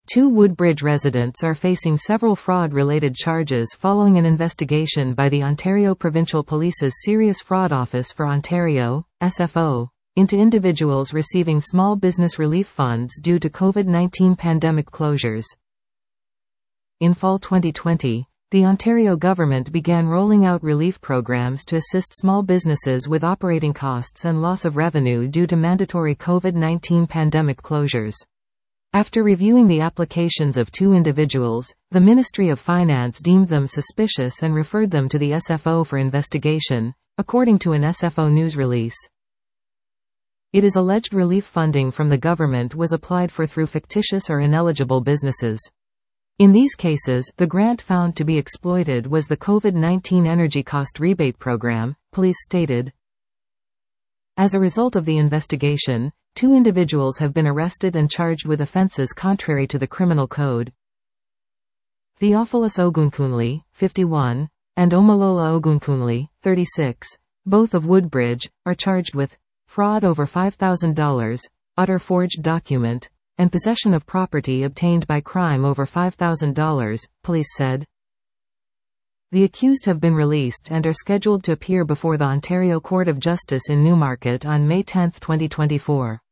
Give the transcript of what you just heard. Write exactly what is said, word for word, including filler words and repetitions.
Two Woodbridge residents are facing several fraud-related charges following an investigation by the Ontario Provincial Police's Serious Fraud Office for Ontario, S F O, into individuals receiving small business relief funds due to COVID nineteen pandemic closures. In fall twenty twenty, the Ontario government began rolling out relief programs to assist small businesses with operating costs and loss of revenue due to mandatory COVID nineteen pandemic closures. After reviewing the applications of two individuals, the Ministry of Finance deemed them suspicious and referred them to the S F O for investigation, according to an S F O news release. It is alleged relief funding from the government was applied for through fictitious or ineligible businesses. In these cases, the grant found to be exploited was the COVID nineteen Energy Cost Rebate Program, police stated. As a result of the investigation, two individuals have been arrested and charged with offences contrary to the Criminal Code. Theophilus Ogunkunle, fifty-one, and Omolola Ogunkunle, thirty-six, both of Woodbridge, are charged with fraud over five thousand dollars, utter forged document, and possession of property obtained by crime over five thousand dollars, police said. The accused have been released and are scheduled to appear before the Ontario Court of Justice in Newmarket on May tenth, twenty twenty-four.